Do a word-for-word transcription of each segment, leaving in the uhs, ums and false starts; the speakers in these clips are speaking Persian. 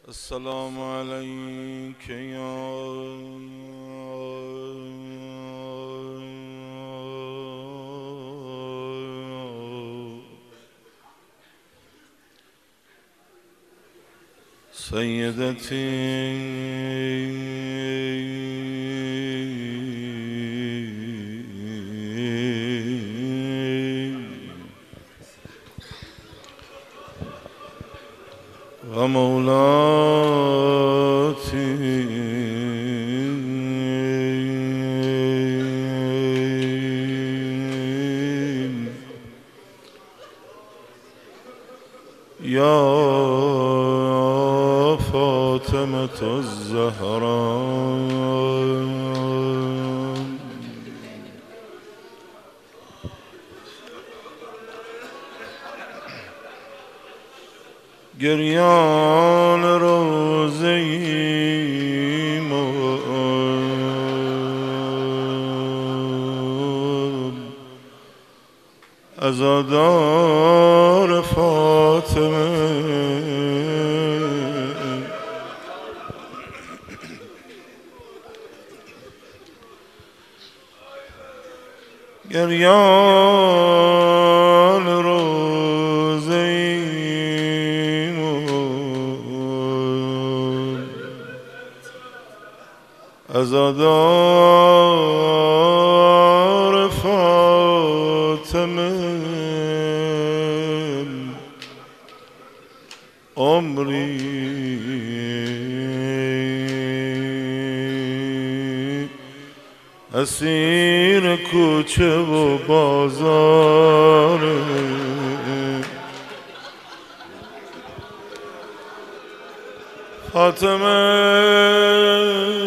السلام عليك يا سيدتي ومولاتي يا فاطمة الزهراء گریان روزه ایم عزادار فاطمه گریان روزه ایم عزادار فاطمه عمری اسیر کوچه و بازار فاطمه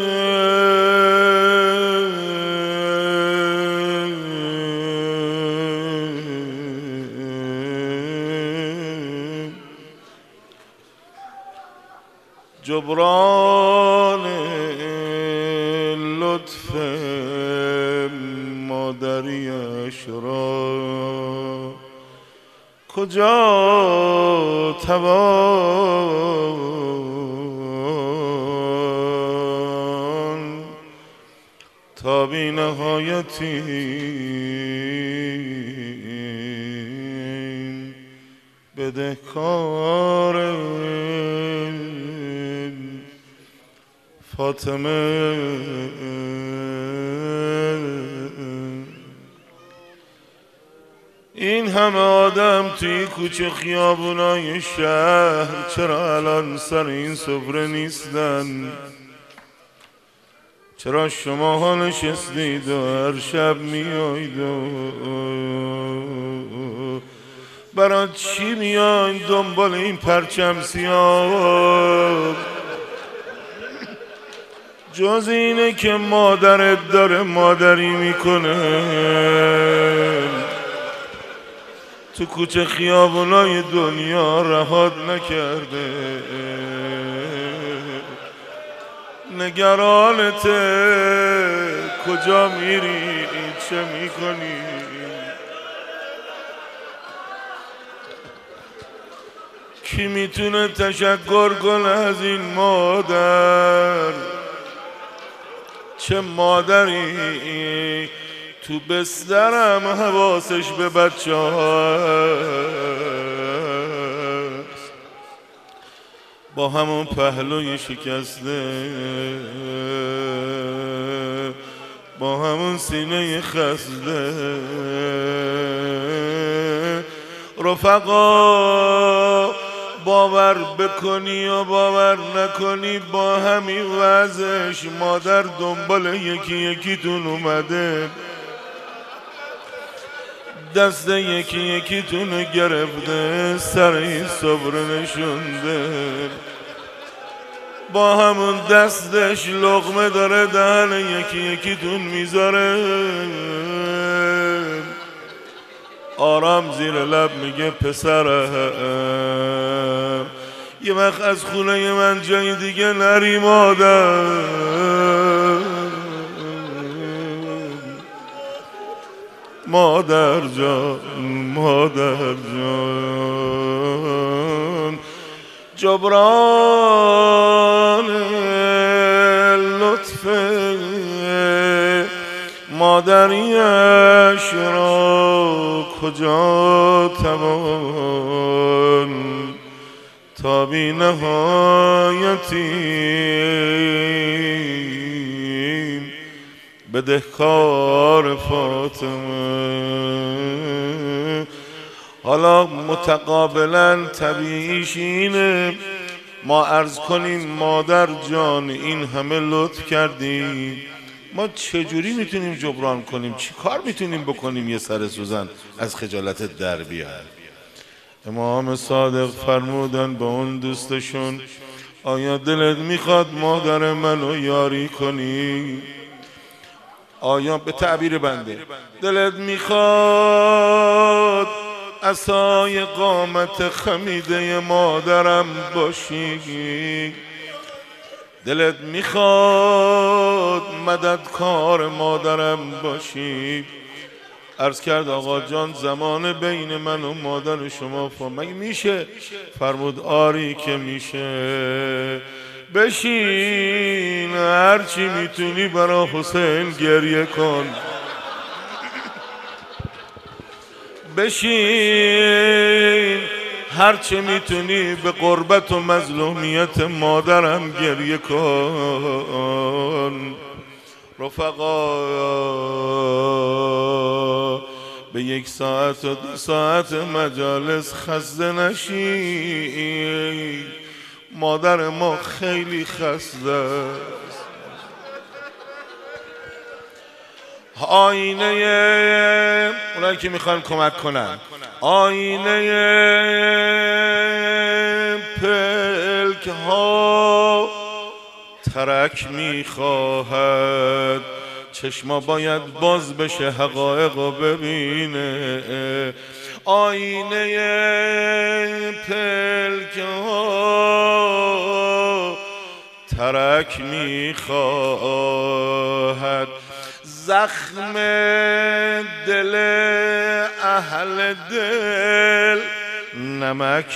جبران لطف مادریش را کجا توان تا بی نهایتی بدهکار فاطمه این همه آدم توی کوچه خیابونای شهر چرا الان سر این سفره نیستن؟ چرا شما ها نشستید و هر شب میایید و برای چی میاین دنبال این پرچم سیاه؟ جز اینه که مادرت داره مادری میکنه تو کوچه خیابونای دنیا رهات نکرده، نگرانته کجا میری چه میکنی. کی میتونه تشکر کنه از این مادر؟ چه مادری تو بسترم حواسش به بچه هست، با همون پهلوی شکسته، با همون سینه خسته. رفقا باور بکنی و باور نکنی با همین وضعش مادر دنبال یکی یکی تون اومده، دست یکی یکی تون گرفته، سر این صبر نشونده، با همون دستش لقمه داره دهن یکی یکی تون میذاره. آرام زیر لب میگه پسرم یه وقت از خونه من جای دیگه نری مادر. مادر جان مادر جان جبران مادریش را کجا توان تا بی نهایتی بدهکار فاطمه. حالا متقابلا طبیعیش اینه ما عرض کنیم مادر جان این همه لطف کردی، ما چجوری میتونیم جبران کنیم؟ چی کار میتونیم بکنیم یه سر سوزن از خجالت در بیاد؟ امام صادق فرمودن به اون دوستشون آیا دلت میخواد مادر منو یاری کنی؟ آیا به تعبیر بنده دلت میخواد عصای قامت خمیده مادرم باشی؟ دلت میخواد مددکار مادرم باشی؟ عرض کرد آقا جان زمان بین من و مادر شما مگه میشه؟ فرمود آری که میشه. بشین هرچی میتونی برا حسین گریه کن، بشین هرچی میتونی به قربت و مظلومیت مادرم گریه کن. رفقا به یک ساعت و دو ساعت مجالس خسته نشی، مادر ما خیلی خسته است. آینه اونایی که میخوان کمک کنن، آینه پلک ها ترک میخواهد، چشما باید باز بشه حقایق رو ببینه. آینه پلک ها ترک میخواهد، زخم دل اهل دل نمک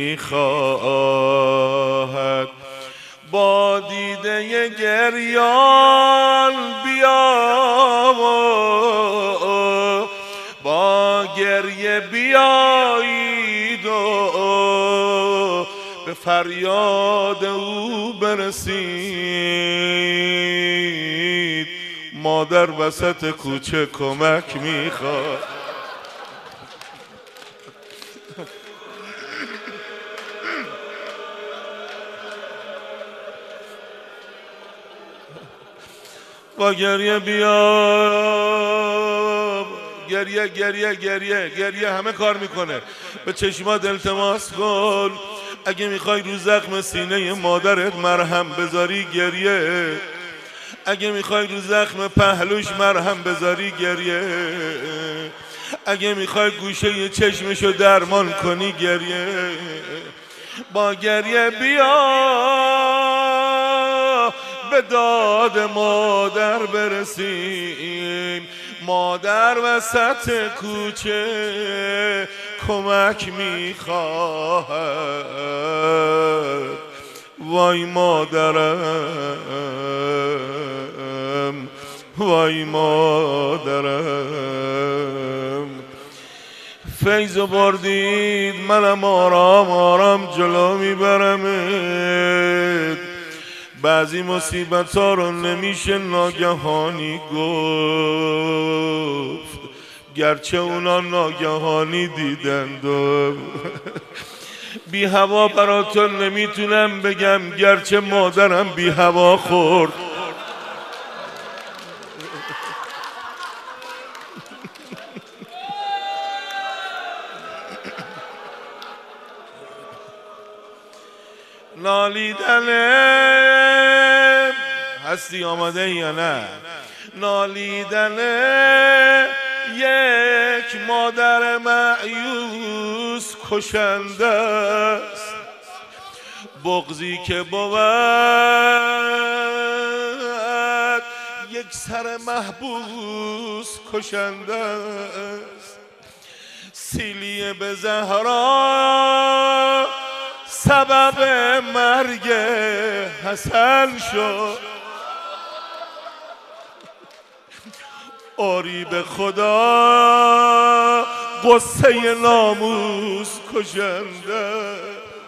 میخواهد. با دیده گریان بیا، با گریه بیایید و به فریاد او برسید. مادر وسط کوچه کمک میخواد. با گریه بیا، گریه گریه گریه گریه همه کار میکنه. به چشمات التماس کن، اگه میخوای رو زخم سینه مادرت مرهم بذاری گریه، اگه میخوای رو زخم پهلوش مرهم بذاری گریه، اگه میخوای گوشه چشمشو درمان کنی گریه. با گریه بیا به داد مادر برسیم. مادر وسط کوچه کمک میخواهد. وای مادرم، وای مادرم. فیضو بردید منم آرام آرام جلو میبرمت. بعضی مصیبت ها رو نمیشه ناگهانی گفت، گرچه اونا ناگهانی دیدند و بی هوا براتون نمیتونم بگم، گرچه مادرم بی هوا خورد. نالیدنه هستی آماده یا نه؟ نالیدنه یک مادر مأیوس کشنده است. بغضی که بود یک سر محبوس کشنده است. سیلی به زهرا سبب مرگ حسن شد. آری به خدا قصه ناموس کشنده.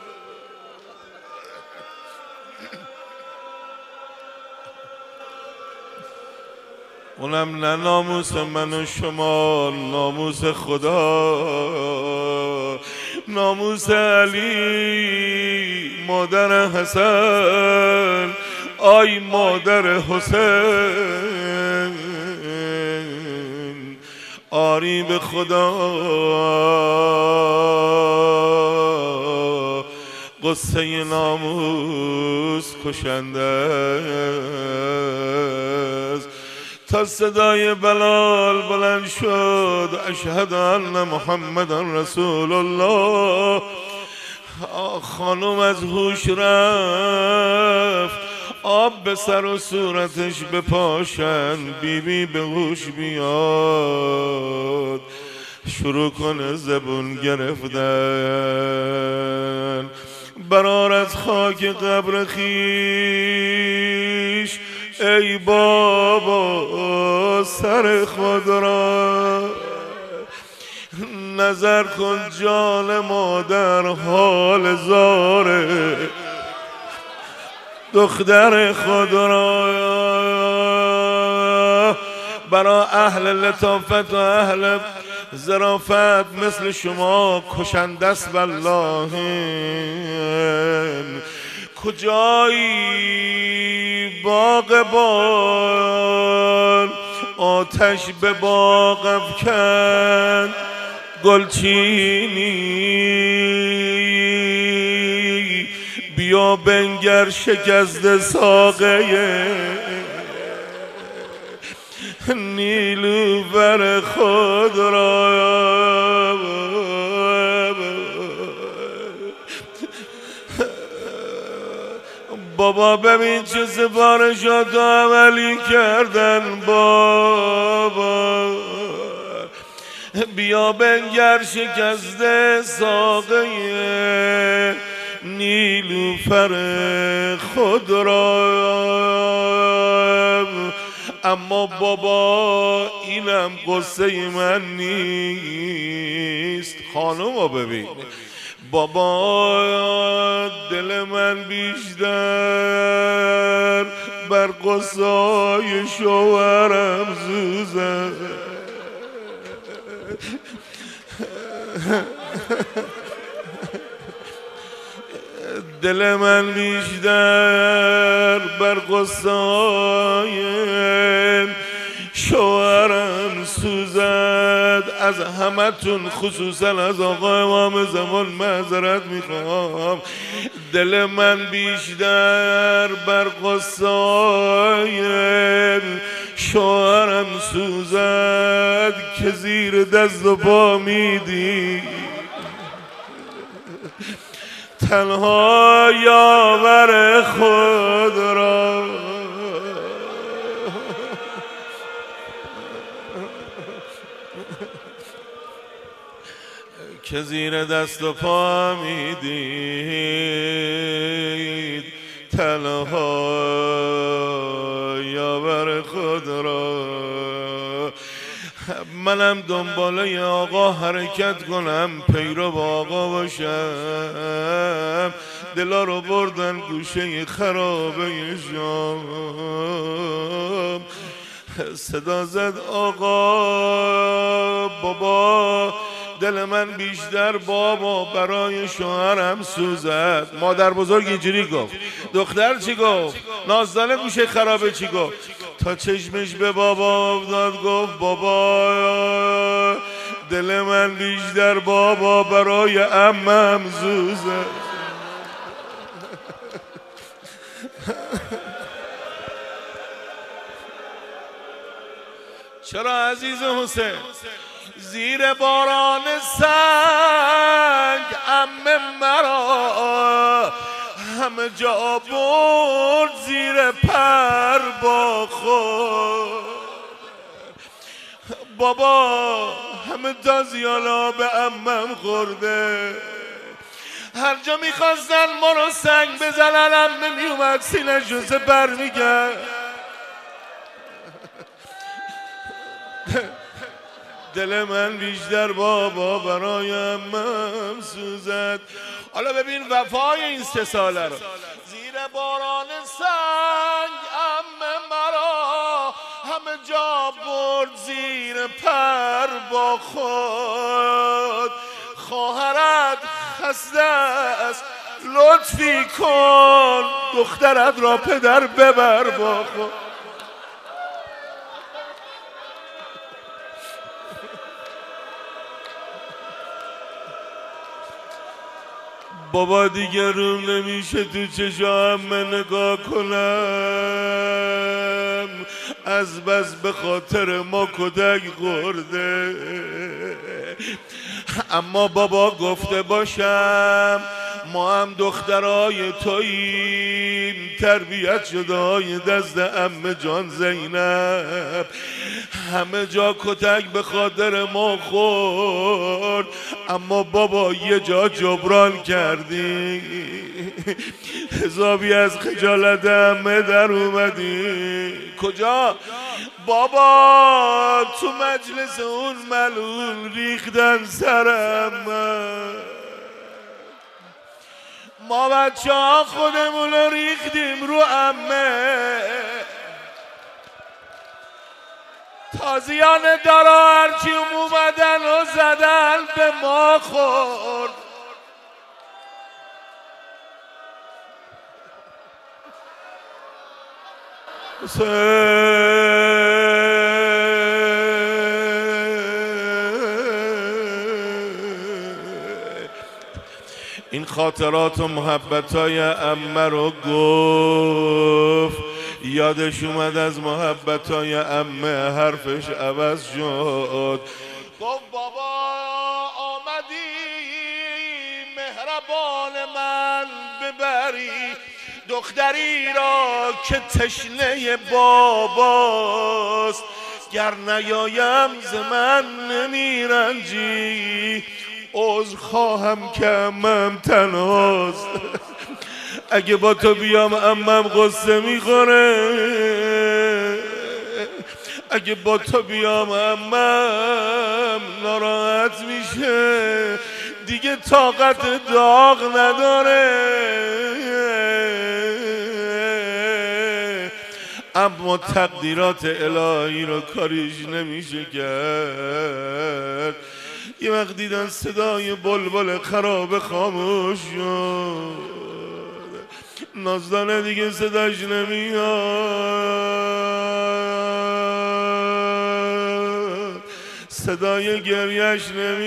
اونم نه ناموس من و شما، ناموس خدا، ناموس علی مادر حسن، آی مادر حسین. آری به خدا قصه ناموس کشنده است. تا صدای بلال بلند شد اشهد ان محمد رسول الله. خانم از هوش رفت، آب به سر و صورتش بپاشن، بیبی به هوش بیاد، شروع کنه زبون گرفتن. برار از خاک قبر خیش ای بابا سر خود را نظر کن، جان مادر حال زاره دختر خود را. برا اهل لطافت و اهل ظرافت مثل شما کشنده است والله. کجایی باغبان آتش به باغ افکند، گلچینی بیا بنگر شکست ساقه نیلوفر خود را. بابا ببین چه سفارشات عملی کردن بابا، بیا بنگر شکست ساقه نیلوفر خود را. اما بابا اینم قصه من نیست. خانومو ببین بابا، دل من بیشتر بر قصای شوهرم سوزه. دل من بیشتر بر قصای شوهرم سوزد. از همتون خصوصا از آقا امام زمان معذرت میخوام. دل من بیشتر بر قصای شوهرم سوزد که زیر دست و پا میدی تنها یاور خود را. که زیر دست و پا میدید تنها یاور خود را. منم دنباله آقا حرکت کنم، پیرو با آقا باشم. دلا رو بردن گوشه خرابه شام، صدا زد آقا بابا، دل من بیشتر بابا برای شوهرم سوزد. مادر بزرگ اینجوری گفت. دختر چی گفت؟ نازدانه گوشه خرابه چی گفت؟ تا چشمش به بابا افتاد گفت بابا، دل من بیشتر بابا برای عمم سوزد. چرا عزیز حسین؟ زیر باران سنگ عمه مرا همه جا برد زیر پر با خود. بابا همه تازیالا به عمم خورده، هر جا میخواستن ما رو سنگ بزنن عمه میومد سینه جوزه بر میگرد. دل من بیشتر بابا برای امم سوزد. حالا ببین وفای این سه ساله رو. زیر باران سنگ عمه مرا همه جا برد زیر پر با خود. خواهرت خسته است لطفی کن دخترت را پدر ببر با خود. بابا دیگه روم نمیشه تو چشام من نگاه کنم، از بس به خاطر ما کدک خورده. اما بابا گفته باشم ما هم دخترای توییم، تربیت شده های دست عمه جان زینب. همه جا کتک به خاطر ما خورد، اما بابا یه جا جبران کردی. حسابی از خجالت عمه در اومدی. کجا؟ بابا تو مجلس اون ملول ریختن سرم. ما بچه ها خودمون رو ریختیم رو عمه. تازیان دارا هرچی اومدن و زدن به ما خورد. این خاطرات و محبتای عمه رو گفت، یادش اومد از محبتای عمه حرفش عوض شد. گفت بابا آمدی مهربان من ببری دختری را که تشنه باباست، گر نیایم ز من نمیرنجی، عذر خواهم که عمم تنهاست. اگه با تو بیام عمم غصه میخوره، اگه با تو بیام عمم ناراحت میشه، دیگه طاقت داغ نداره. اما تقدیرات الهی رو کاریش نمیشه کرد. یه وقت دیدن صدای بلبل خراب خاموش شد، نازدانه دیگه صداش نمیاد، صدای گریش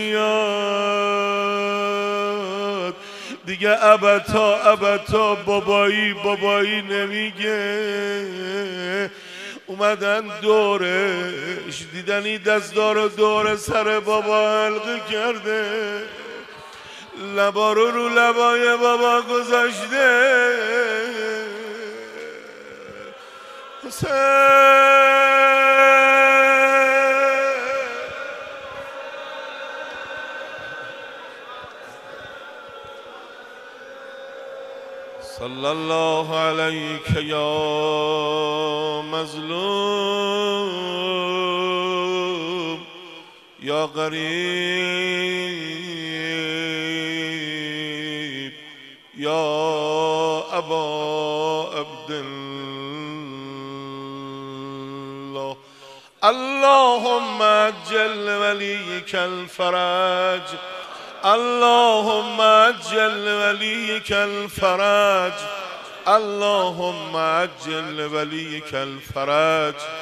نمیاد، دیگه ابدا ابدا بابایی بابایی نمیگه. اومدن دورش، دیدن این دستار رو دور سر بابا حلقه کرده، لبا رو رو لبای بابا گذاشته. صلی الله علیک یا مظلوم یا غریب یا ابا عبدالله. اللهم عجل ولیک الفرج، اللهم عجل ولیک الفرج، اللهم عجل ولیک الفرج.